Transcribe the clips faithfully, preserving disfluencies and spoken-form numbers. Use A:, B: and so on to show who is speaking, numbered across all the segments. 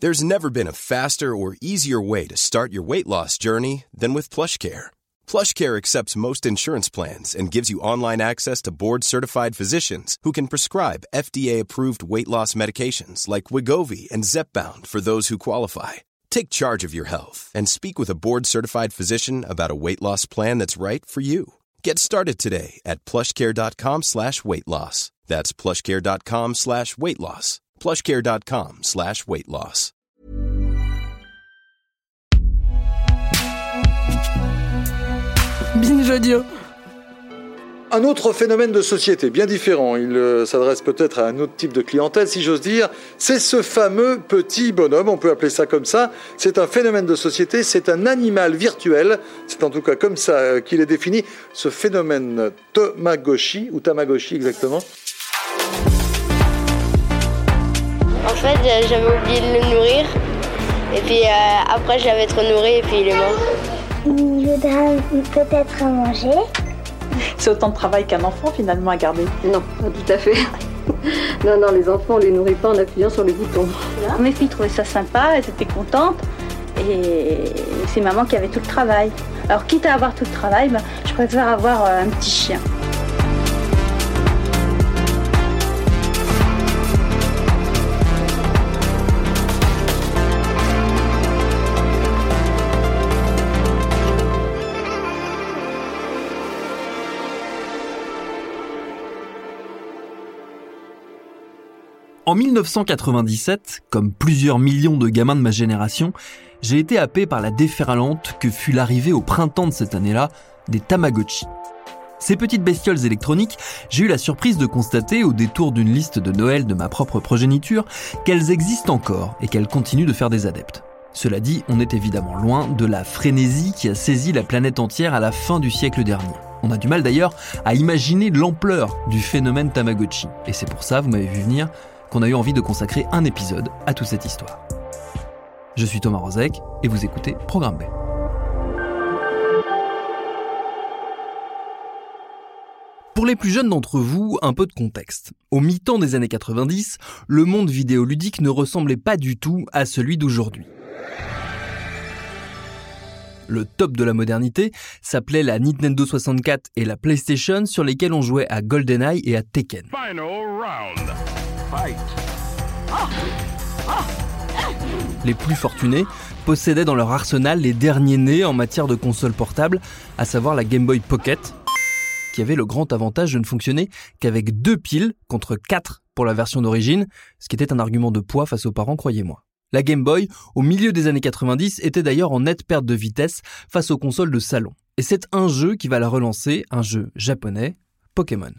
A: There's never been a faster or easier way to start your weight loss journey than with PlushCare. PlushCare accepts most insurance plans and gives you online access to board-certified physicians who can prescribe F D A-approved weight loss medications like Wegovy and Zepbound for those who qualify. Take charge of your health and speak with a board-certified physician about a weight loss plan that's right for you. Get started today at plushcare.com slash weight loss. That's plushcare.com slash weight loss. plushcare.com slash weight loss.
B: Binge Audio.
C: Un autre phénomène de société, bien différent, il euh, s'adresse peut-être à un autre type de clientèle, si j'ose dire, c'est ce fameux petit bonhomme, on peut appeler ça comme ça, c'est un phénomène de société, c'est un animal virtuel, c'est en tout cas comme ça euh, qu'il est défini, ce phénomène Tamagotchi, ou Tamagotchi exactement.
D: En fait, j'avais oublié de le nourrir, et puis euh, après je l'avais trop nourri, et puis il est mort.
E: Il voudra peut-être manger.
B: C'est autant de travail qu'un enfant finalement à garder.
F: Non, pas tout à fait. Non, non, les enfants, on les nourrit pas en appuyant sur les boutons.
G: Mes filles trouvaient ça sympa, elles étaient contentes. Et c'est maman qui avait tout le travail. Alors quitte à avoir tout le travail, ben, je préfère avoir un petit chien.
H: En dix-neuf cent quatre-vingt-dix-sept, comme plusieurs millions de gamins de ma génération, j'ai été happé par la déferlante que fut l'arrivée au printemps de cette année-là des Tamagotchi. Ces petites bestioles électroniques, j'ai eu la surprise de constater au détour d'une liste de Noël de ma propre progéniture qu'elles existent encore et qu'elles continuent de faire des adeptes. Cela dit, on est évidemment loin de la frénésie qui a saisi la planète entière à la fin du siècle dernier. On a du mal d'ailleurs à imaginer l'ampleur du phénomène Tamagotchi. Et c'est pour ça, vous m'avez vu venir, qu'on a eu envie de consacrer un épisode à toute cette histoire. Je suis Thomas Rozek et vous écoutez Programme B. Pour les plus jeunes d'entre vous, un peu de contexte. Au mi-temps des années quatre-vingt-dix, le monde vidéoludique ne ressemblait pas du tout à celui d'aujourd'hui. Le top de la modernité s'appelait la Nintendo soixante-quatre et la PlayStation, sur lesquelles on jouait à GoldenEye et à Tekken. Les plus fortunés possédaient dans leur arsenal les derniers nés en matière de consoles portables, à savoir la Game Boy Pocket, qui avait le grand avantage de ne fonctionner qu'avec deux piles contre quatre pour la version d'origine, ce qui était un argument de poids face aux parents, croyez-moi. La Game Boy, au milieu des années quatre-vingt-dix, était d'ailleurs en nette perte de vitesse face aux consoles de salon. Et c'est un jeu qui va la relancer, un jeu japonais, Pokémon.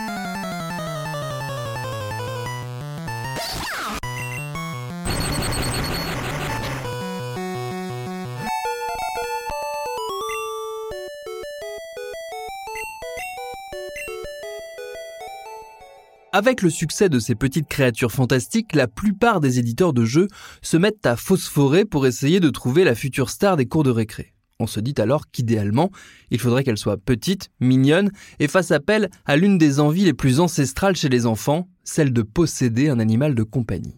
H: Avec le succès de ces petites créatures fantastiques, la plupart des éditeurs de jeux se mettent à phosphorer pour essayer de trouver la future star des cours de récré. On se dit alors qu'idéalement, il faudrait qu'elle soit petite, mignonne et fasse appel à l'une des envies les plus ancestrales chez les enfants, celle de posséder un animal de compagnie.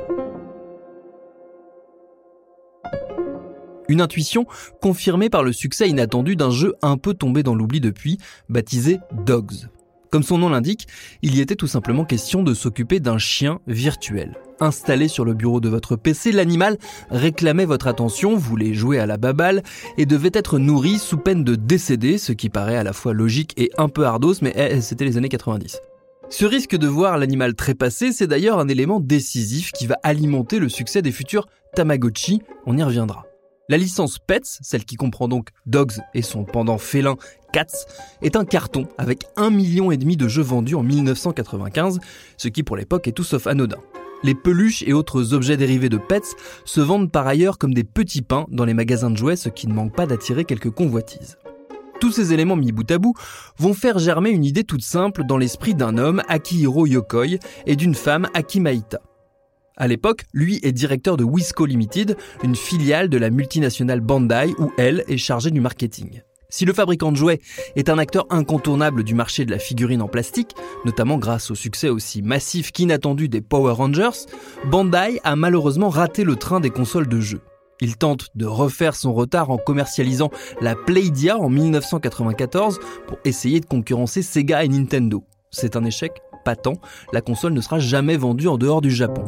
H: Une intuition confirmée par le succès inattendu d'un jeu un peu tombé dans l'oubli depuis, baptisé Dogs. Comme son nom l'indique, il y était tout simplement question de s'occuper d'un chien virtuel. Installé sur le bureau de votre P C, l'animal réclamait votre attention, voulait jouer à la baballe et devait être nourri sous peine de décéder, ce qui paraît à la fois logique et un peu ardos, mais eh, c'était les années quatre-vingt-dix. Ce risque de voir l'animal trépasser, c'est d'ailleurs un élément décisif qui va alimenter le succès des futurs Tamagotchi, on y reviendra. La licence Pets, celle qui comprend donc Dogs et son pendant félin Cats, est un carton avec un million et demi de jeux vendus en dix-neuf cent quatre-vingt-quinze, ce qui pour l'époque est tout sauf anodin. Les peluches et autres objets dérivés de Pets se vendent par ailleurs comme des petits pains dans les magasins de jouets, ce qui ne manque pas d'attirer quelques convoitises. Tous ces éléments mis bout à bout vont faire germer une idée toute simple dans l'esprit d'un homme, Akihiro Yokoi, et d'une femme, Aki Maïta. À l'époque, lui est directeur de Wisco Limited, une filiale de la multinationale Bandai où elle est chargée du marketing. Si le fabricant de jouets est un acteur incontournable du marché de la figurine en plastique, notamment grâce au succès aussi massif qu'inattendu des Power Rangers, Bandai a malheureusement raté le train des consoles de jeux. Il tente de refaire son retard en commercialisant la Playdia en dix-neuf cent quatre-vingt-quatorze pour essayer de concurrencer Sega et Nintendo. C'est un échec patent, la console ne sera jamais vendue en dehors du Japon.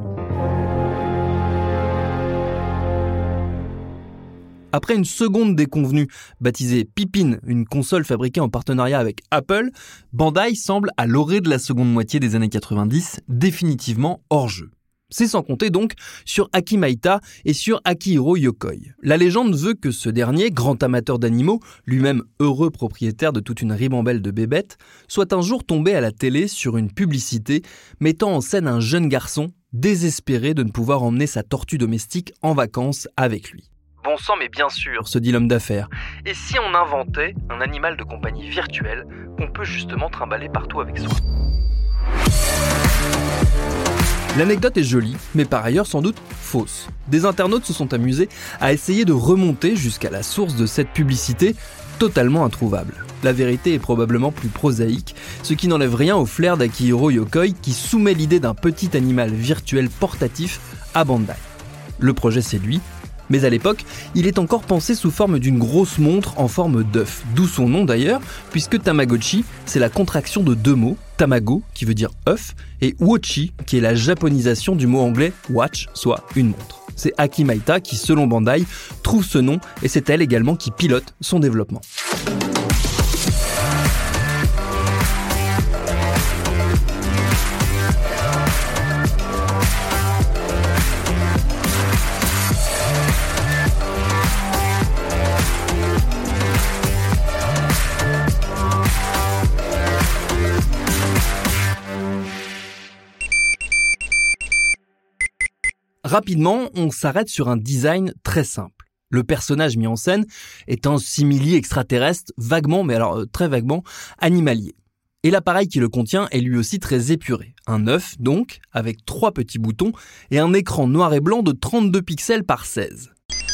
H: Après une seconde déconvenue, baptisée Pippin, une console fabriquée en partenariat avec Apple, Bandai semble, à l'orée de la seconde moitié des années quatre-vingt-dix, définitivement hors jeu. C'est sans compter donc sur Aki Maita et sur Akihiro Yokoi. La légende veut que ce dernier, grand amateur d'animaux, lui-même heureux propriétaire de toute une ribambelle de bébêtes, soit un jour tombé à la télé sur une publicité mettant en scène un jeune garçon désespéré de ne pouvoir emmener sa tortue domestique en vacances avec lui. Bon sang, mais bien sûr, se dit l'homme d'affaires. Et si on inventait un animal de compagnie virtuel qu'on peut justement trimballer partout avec soi ? L'anecdote est jolie, mais par ailleurs sans doute fausse. Des internautes se sont amusés à essayer de remonter jusqu'à la source de cette publicité, totalement introuvable. La vérité est probablement plus prosaïque, ce qui n'enlève rien au flair d'Akihiro Yokoi qui soumet l'idée d'un petit animal virtuel portatif à Bandai. Le projet séduit, mais à l'époque, il est encore pensé sous forme d'une grosse montre en forme d'œuf, d'où son nom d'ailleurs, puisque Tamagotchi, c'est la contraction de deux mots, Tamago, qui veut dire œuf, et Wochi, qui est la japonisation du mot anglais watch, soit une montre. C'est Aki Maita qui, selon Bandai, trouve ce nom, et c'est elle également qui pilote son développement. Rapidement, on s'arrête sur un design très simple. Le personnage mis en scène est un simili extraterrestre vaguement, mais alors euh, très vaguement, animalier. Et l'appareil qui le contient est lui aussi très épuré. Un œuf donc, avec trois petits boutons et un écran noir et blanc de trente-deux pixels par seize.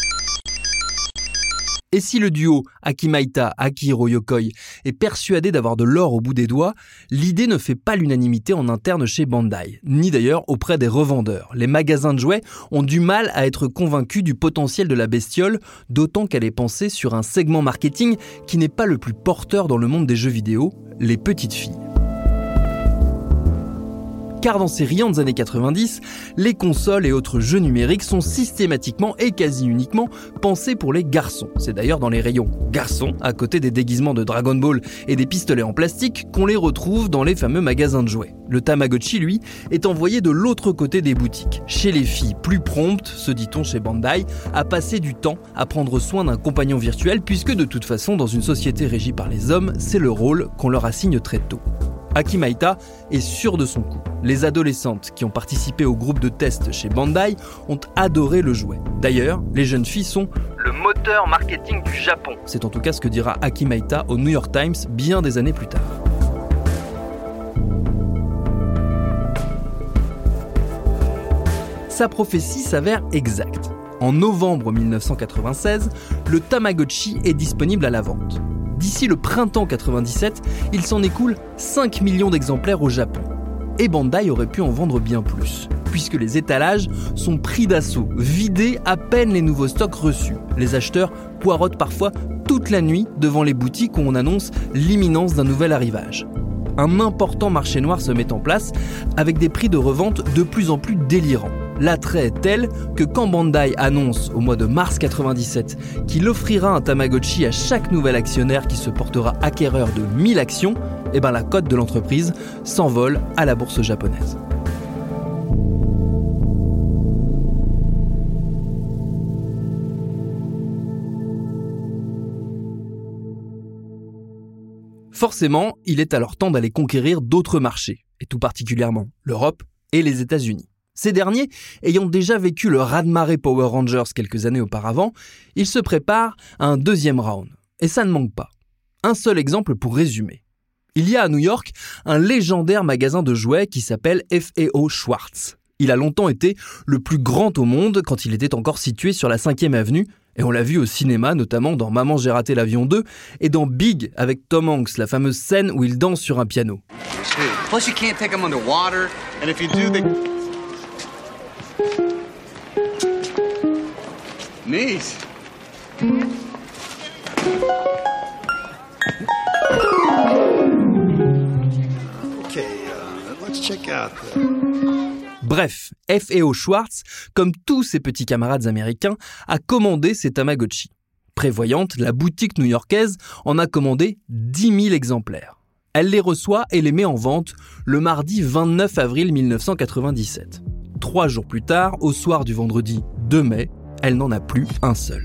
H: Et si le duo Aki Maita, Akihiro Yokoi est persuadé d'avoir de l'or au bout des doigts, l'idée ne fait pas l'unanimité en interne chez Bandai, ni d'ailleurs auprès des revendeurs. Les magasins de jouets ont du mal à être convaincus du potentiel de la bestiole, d'autant qu'elle est pensée sur un segment marketing qui n'est pas le plus porteur dans le monde des jeux vidéo, les petites filles. Car dans ces riantes années quatre-vingt-dix, les consoles et autres jeux numériques sont systématiquement et quasi uniquement pensés pour les garçons. C'est d'ailleurs dans les rayons garçons, à côté des déguisements de Dragon Ball et des pistolets en plastique, qu'on les retrouve dans les fameux magasins de jouets. Le Tamagotchi, lui, est envoyé de l'autre côté des boutiques. Chez les filles plus promptes, se dit-on chez Bandai, à passer du temps à prendre soin d'un compagnon virtuel, puisque de toute façon, dans une société régie par les hommes, c'est le rôle qu'on leur assigne très tôt. Aki Maita est sûr de son coup. Les adolescentes qui ont participé au groupe de test chez Bandai ont adoré le jouet. D'ailleurs, les jeunes filles sont le moteur marketing du Japon. C'est en tout cas ce que dira Aki Maita au New York Times bien des années plus tard. Sa prophétie s'avère exacte. En novembre dix-neuf cent quatre-vingt-seize, le Tamagotchi est disponible à la vente. D'ici le printemps quatre-vingt-dix-sept, il s'en écoule cinq millions d'exemplaires au Japon. Et Bandai aurait pu en vendre bien plus, puisque les étalages sont pris d'assaut, vidés à peine les nouveaux stocks reçus. Les acheteurs poireautent parfois toute la nuit devant les boutiques où on annonce l'imminence d'un nouvel arrivage. Un important marché noir se met en place, avec des prix de revente de plus en plus délirants. L'attrait est tel que quand Bandai annonce au mois de mars quatre-vingt-dix-sept qu'il offrira un Tamagotchi à chaque nouvel actionnaire qui se portera acquéreur de mille actions, eh ben la cote de l'entreprise s'envole à la bourse japonaise. Forcément, il est alors temps d'aller conquérir d'autres marchés, et tout particulièrement l'Europe et les États-Unis. Ces derniers, ayant déjà vécu le raz-de-marée Power Rangers quelques années auparavant, ils se préparent à un deuxième round. Et ça ne manque pas. Un seul exemple pour résumer. Il y a à New York un légendaire magasin de jouets qui s'appelle F A O Schwarz. Il a longtemps été le plus grand au monde quand il était encore situé sur la cinquième avenue, Et on l'a vu au cinéma, notamment dans Maman j'ai raté l'avion deux et dans Big avec Tom Hanks, la fameuse scène où il danse sur un piano.
I: Plus you can't take them underwater, and if you do, they... Nice.
J: Okay, uh, let's check out the...
H: Bref, F A O Schwartz, comme tous ses petits camarades américains, a commandé ses Tamagotchi. Prévoyante, la boutique new-yorkaise en a commandé dix mille exemplaires. Elle les reçoit et les met en vente le mardi vingt-neuf avril mille neuf cent quatre-vingt-dix-sept. Trois jours plus tard, au soir du vendredi deux mai, elle n'en a plus un seul.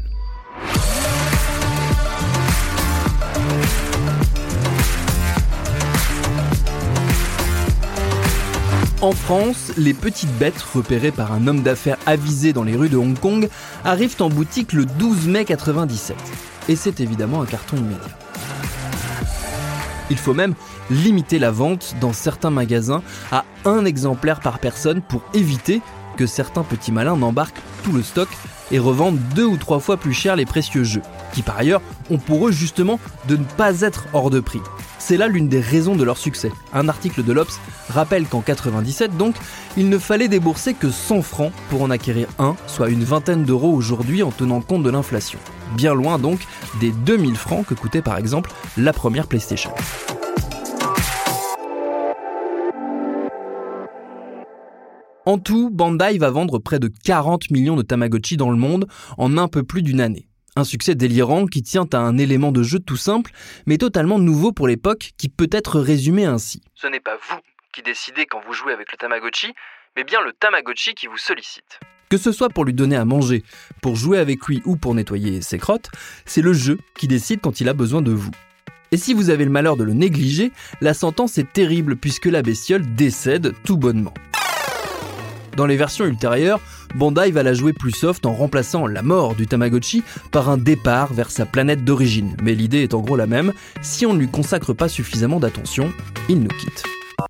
H: En France, les petites bêtes repérées par un homme d'affaires avisé dans les rues de Hong Kong arrivent en boutique le douze mai quatre-vingt-dix-sept. Et c'est évidemment un carton immédiat. Il faut même limiter la vente dans certains magasins à un exemplaire par personne pour éviter que certains petits malins n'embarquent tout le stock et revendent deux ou trois fois plus cher les précieux jeux, qui par ailleurs ont pour eux justement de ne pas être hors de prix. C'est là l'une des raisons de leur succès. Un article de l'Obs rappelle qu'en quatre-vingt-dix-sept, donc, il ne fallait débourser que cent francs pour en acquérir un, soit une vingtaine d'euros aujourd'hui en tenant compte de l'inflation. Bien loin donc des deux mille francs que coûtait par exemple la première PlayStation. En tout, Bandai va vendre près de quarante millions de Tamagotchi dans le monde en un peu plus d'une année. Un succès délirant qui tient à un élément de jeu tout simple, mais totalement nouveau pour l'époque, qui peut être résumé ainsi.
K: Ce n'est pas vous qui décidez quand vous jouez avec le Tamagotchi, mais bien le Tamagotchi qui vous sollicite.
H: Que ce soit pour lui donner à manger, pour jouer avec lui ou pour nettoyer ses crottes, c'est le jeu qui décide quand il a besoin de vous. Et si vous avez le malheur de le négliger, la sentence est terrible puisque la bestiole décède tout bonnement. Dans les versions ultérieures, Bandai va la jouer plus soft en remplaçant la mort du Tamagotchi par un départ vers sa planète d'origine. Mais l'idée est en gros la même, si on ne lui consacre pas suffisamment d'attention, il nous quitte.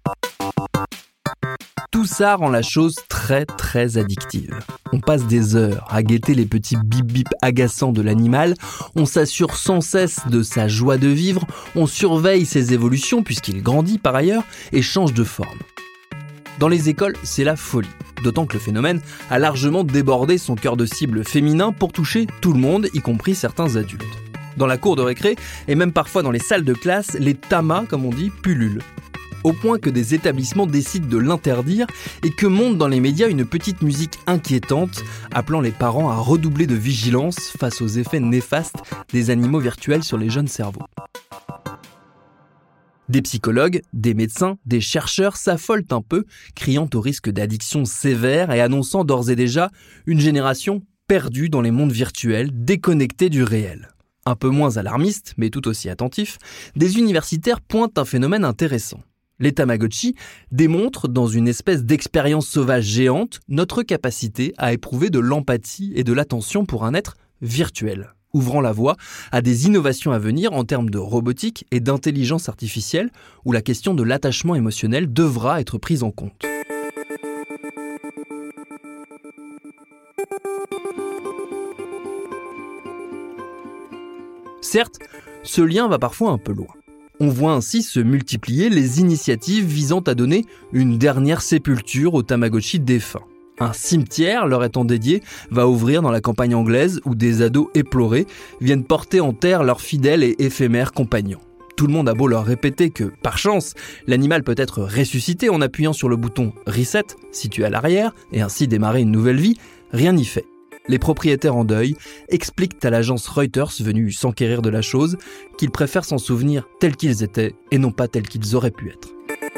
H: Tout ça rend la chose très très addictive. On passe des heures à guetter les petits bip-bip agaçants de l'animal, on s'assure sans cesse de sa joie de vivre, on surveille ses évolutions puisqu'il grandit par ailleurs et change de forme. Dans les écoles, c'est la folie. D'autant que le phénomène a largement débordé son cœur de cible féminin pour toucher tout le monde, y compris certains adultes. Dans la cour de récré, et même parfois dans les salles de classe, les tamas, comme on dit, pullulent. Au point que des établissements décident de l'interdire et que monte dans les médias une petite musique inquiétante, appelant les parents à redoubler de vigilance face aux effets néfastes des animaux virtuels sur les jeunes cerveaux. Des psychologues, des médecins, des chercheurs s'affolent un peu, criant au risque d'addiction sévère et annonçant d'ores et déjà une génération perdue dans les mondes virtuels, déconnectée du réel. Un peu moins alarmiste, mais tout aussi attentif, des universitaires pointent un phénomène intéressant. Les Tamagotchi démontrent, dans une espèce d'expérience sauvage géante, notre capacité à éprouver de l'empathie et de l'attention pour un être virtuel, ouvrant la voie à des innovations à venir en termes de robotique et d'intelligence artificielle, où la question de l'attachement émotionnel devra être prise en compte. Certes, ce lien va parfois un peu loin. On voit ainsi se multiplier les initiatives visant à donner une dernière sépulture aux Tamagotchi défunts. Un cimetière leur étant dédié va ouvrir dans la campagne anglaise où des ados éplorés viennent porter en terre leurs fidèles et éphémères compagnons. Tout le monde a beau leur répéter que, par chance, l'animal peut être ressuscité en appuyant sur le bouton « Reset » situé à l'arrière et ainsi démarrer une nouvelle vie, rien n'y fait. Les propriétaires en deuil expliquent à l'agence Reuters, venue s'enquérir de la chose, qu'ils préfèrent s'en souvenir tels qu'ils étaient et non pas tels qu'ils auraient pu être.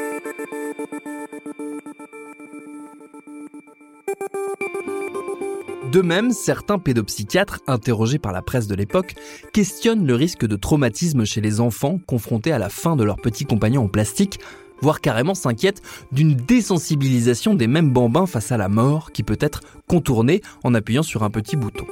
H: De même, certains pédopsychiatres, interrogés par la presse de l'époque, questionnent le risque de traumatisme chez les enfants confrontés à la fin de leurs petits compagnons en plastique, voire carrément s'inquiètent d'une désensibilisation des mêmes bambins face à la mort qui peut être contournée en appuyant sur un petit bouton.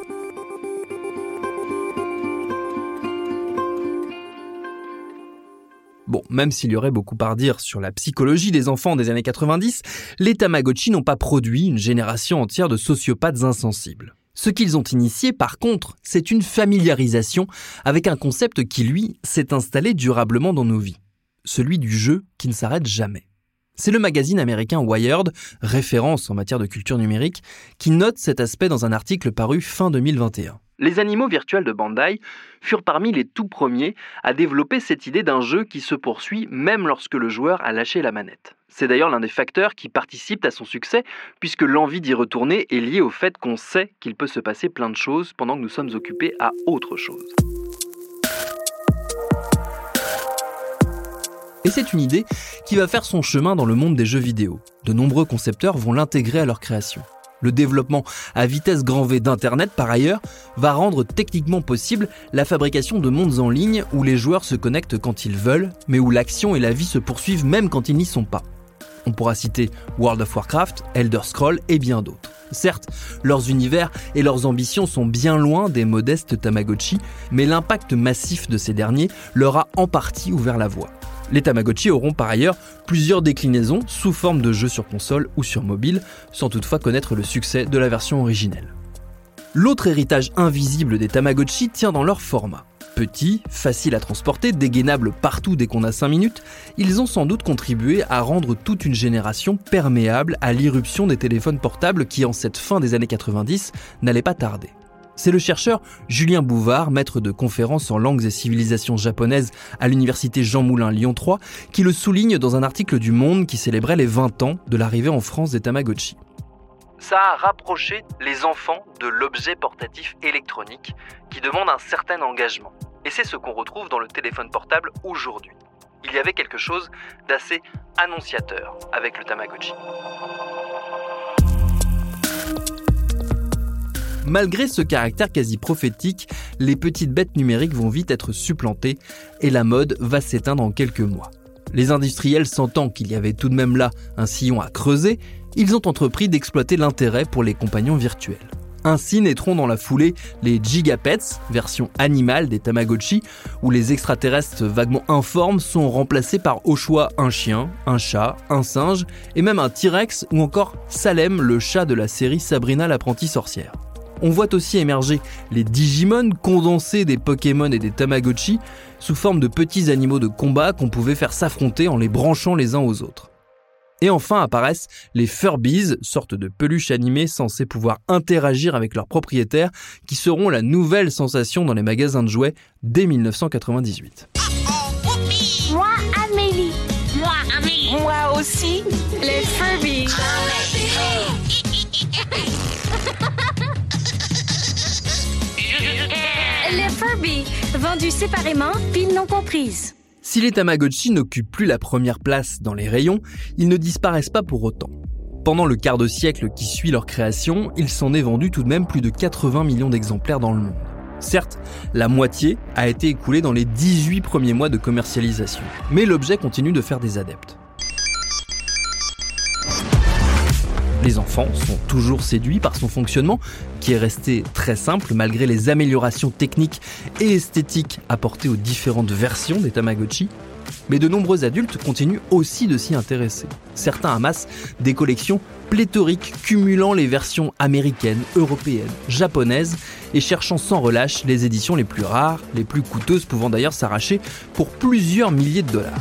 H: Bon, même s'il y aurait beaucoup à redire sur la psychologie des enfants des années quatre-vingt-dix, les Tamagotchi n'ont pas produit une génération entière de sociopathes insensibles. Ce qu'ils ont initié, par contre, c'est une familiarisation avec un concept qui, lui, s'est installé durablement dans nos vies. Celui du jeu qui ne s'arrête jamais. C'est le magazine américain Wired, référence en matière de culture numérique, qui note cet aspect dans un article paru fin deux mille vingt et un. Les animaux virtuels de Bandai furent parmi les tout premiers à développer cette idée d'un jeu qui se poursuit même lorsque le joueur a lâché la manette. C'est d'ailleurs l'un des facteurs qui participent à son succès, puisque l'envie d'y retourner est liée au fait qu'on sait qu'il peut se passer plein de choses pendant que nous sommes occupés à autre chose. Et c'est une idée qui va faire son chemin dans le monde des jeux vidéo. De nombreux concepteurs vont l'intégrer à leur création. Le développement à vitesse grand V d'Internet, par ailleurs, va rendre techniquement possible la fabrication de mondes en ligne où les joueurs se connectent quand ils veulent, mais où l'action et la vie se poursuivent même quand ils n'y sont pas. On pourra citer World of Warcraft, Elder Scrolls et bien d'autres. Certes, leurs univers et leurs ambitions sont bien loin des modestes Tamagotchi, mais l'impact massif de ces derniers leur a en partie ouvert la voie. Les Tamagotchi auront par ailleurs plusieurs déclinaisons sous forme de jeux sur console ou sur mobile, sans toutefois connaître le succès de la version originelle. L'autre héritage invisible des Tamagotchi tient dans leur format. Petits, faciles à transporter, dégainables partout dès qu'on a cinq minutes, ils ont sans doute contribué à rendre toute une génération perméable à l'irruption des téléphones portables qui, en cette fin des années quatre-vingt-dix, n'allait pas tarder. C'est le chercheur Julien Bouvard, maître de conférences en langues et civilisations japonaises à l'université Jean Moulin Lyon trois, qui le souligne dans un article du Monde qui célébrait les vingt ans de l'arrivée en France des Tamagotchi.
K: Ça a rapproché les enfants de l'objet portatif électronique qui demande un certain engagement. Et c'est ce qu'on retrouve dans le téléphone portable aujourd'hui. Il y avait quelque chose d'assez annonciateur avec le Tamagotchi. Malgré ce caractère quasi prophétique, les petites bêtes numériques vont vite être supplantées et la mode va s'éteindre en quelques mois. Les industriels, sentant qu'il y avait tout de même là un sillon à creuser, ils ont entrepris d'exploiter l'intérêt pour les compagnons virtuels. Ainsi naîtront dans la foulée les Gigapets, version animale des Tamagotchi, où les extraterrestres vaguement informes sont remplacés par au choix un chien, un chat, un singe et même un T-Rex ou encore Salem, le chat de la série Sabrina l'apprentie sorcière. On voit aussi émerger les Digimon, condensés des Pokémon et des Tamagotchi, sous forme de petits animaux de combat qu'on pouvait faire s'affronter en les branchant les uns aux autres. Et enfin apparaissent les Furbies, sortes de peluches animées censées pouvoir interagir avec leurs propriétaires, qui seront la nouvelle sensation dans les magasins de jouets dès dix-neuf cent quatre-vingt-dix-huit.
E: Moi, Amélie.
L: Moi, Amélie. Moi aussi, les Furbies.
M: Les Furbies, vendus séparément, piles non comprises.
H: Si les Tamagotchi n'occupent plus la première place dans les rayons, ils ne disparaissent pas pour autant. Pendant le quart de siècle qui suit leur création, il s'en est vendu tout de même plus de quatre-vingts millions d'exemplaires dans le monde. Certes, la moitié a été écoulée dans les dix-huit premiers mois de commercialisation, mais l'objet continue de faire des adeptes. Les enfants sont toujours séduits par son fonctionnement, qui est resté très simple malgré les améliorations techniques et esthétiques apportées aux différentes versions des Tamagotchi. Mais de nombreux adultes continuent aussi de s'y intéresser. Certains amassent des collections pléthoriques cumulant les versions américaines, européennes, japonaises et cherchant sans relâche les éditions les plus rares, les plus coûteuses pouvant d'ailleurs s'arracher pour plusieurs milliers de dollars.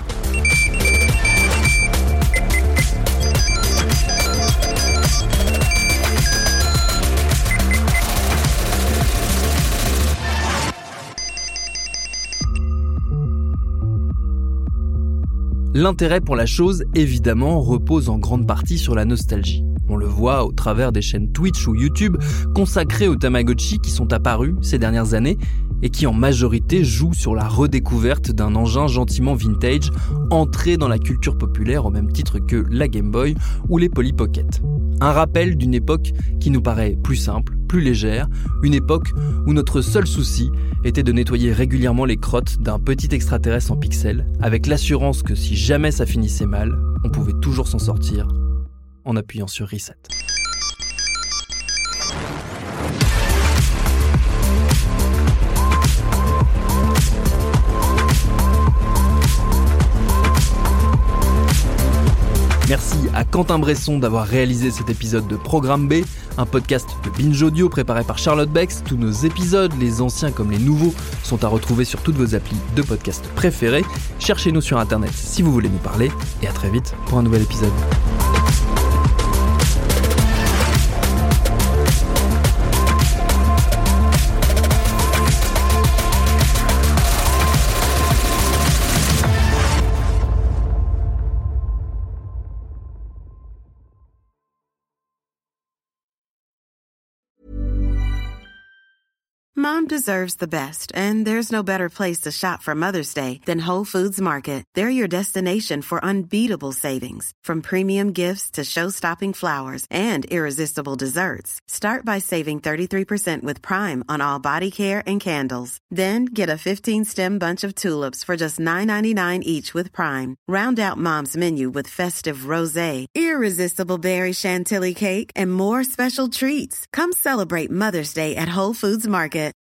H: L'intérêt pour la chose, évidemment, repose en grande partie sur la nostalgie. On le voit au travers des chaînes Twitch ou YouTube consacrées aux Tamagotchi qui sont apparus ces dernières années et qui en majorité jouent sur la redécouverte d'un engin gentiment vintage entré dans la culture populaire au même titre que la Game Boy ou les Polly Pocket. Un rappel d'une époque qui nous paraît plus simple, plus légère, une époque où notre seul souci était de nettoyer régulièrement les crottes d'un petit extraterrestre en pixels, avec l'assurance que si jamais ça finissait mal, on pouvait toujours s'en sortir en appuyant sur Reset. Merci à Quentin Bresson d'avoir réalisé cet épisode de Programme B, un podcast de Binge Audio préparé par Charlotte Bex. Tous nos épisodes, les anciens comme les nouveaux, sont à retrouver sur toutes vos applis de podcast préférés. Cherchez-nous sur internet si vous voulez nous parler, et à très vite pour un nouvel épisode.
N: Mom deserves the best, and there's no better place to shop for Mother's Day than Whole Foods Market. They're your destination for unbeatable savings, from premium gifts to show-stopping flowers and irresistible desserts. Start by saving thirty-three percent with Prime on all body care and candles. Then get a fifteen-stem bunch of tulips for just nine ninety-nine each with Prime. Round out Mom's menu with festive rosé, irresistible berry chantilly cake, and more special treats. Come celebrate Mother's Day at Whole Foods Market.